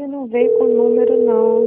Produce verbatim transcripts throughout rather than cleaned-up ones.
não veio com número, não.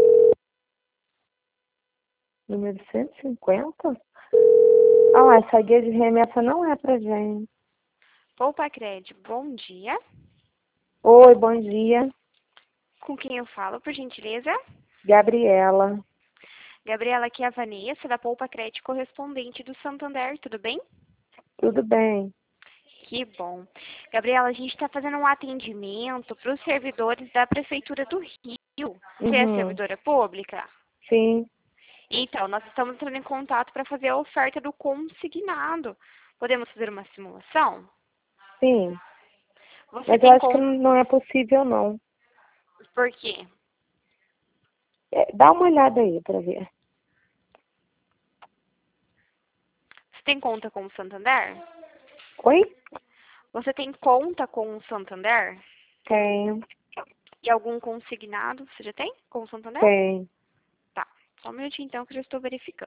Número cento e cinquenta? Ah, essa guia de remessa não é pra gente. Poupa Crédito, bom dia. Oi, bom dia. Com quem eu falo, por gentileza? Gabriela. Gabriela, aqui é a Vanessa, da Poupa Crédito, correspondente do Santander, tudo bem? Tudo bem? Que bom. Gabriela, a gente está fazendo um atendimento para os servidores da Prefeitura do Rio. Você é Uhum. servidora pública? Sim. Então, nós estamos entrando em contato para fazer a oferta do consignado. Podemos fazer uma simulação? Sim. Você Mas eu tem acho que conta... não é possível, não. Por quê? É, dá uma olhada aí pra ver. Você tem conta com o Santander? Oi? Você tem conta com o Santander? Tenho. E algum consignado? Você já tem com o Santander? Tem. Tá. Só um minutinho então que eu já estou verificando.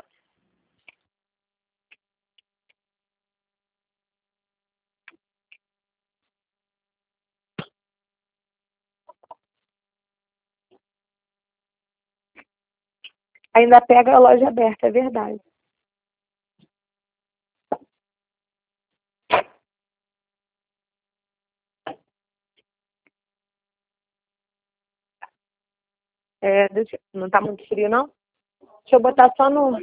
Ainda pega a loja aberta, é verdade. É, deixa... Não tá muito frio, não? Deixa eu botar só no...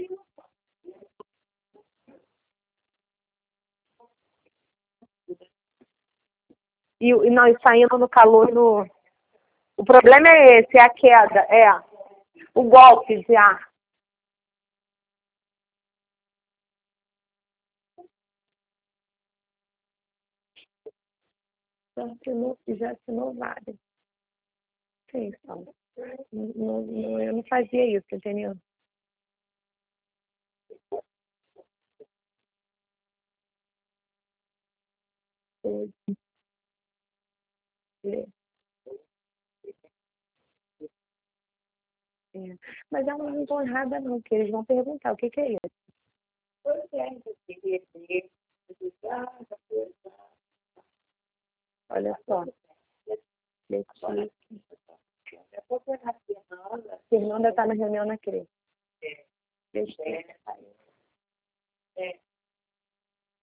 E, e nós saindo no calor no... O problema é esse, é a queda, é. O golpe de ar. Já assinou, já assinou várias. Sim, então. Não, não, não- eu não fazia isso, entendeu? É, é. Mas elas não estão erradas, não, porque eles vão perguntar o que, que é isso. Olha só. Letícia. Fernanda está na reunião na creche. Letícia.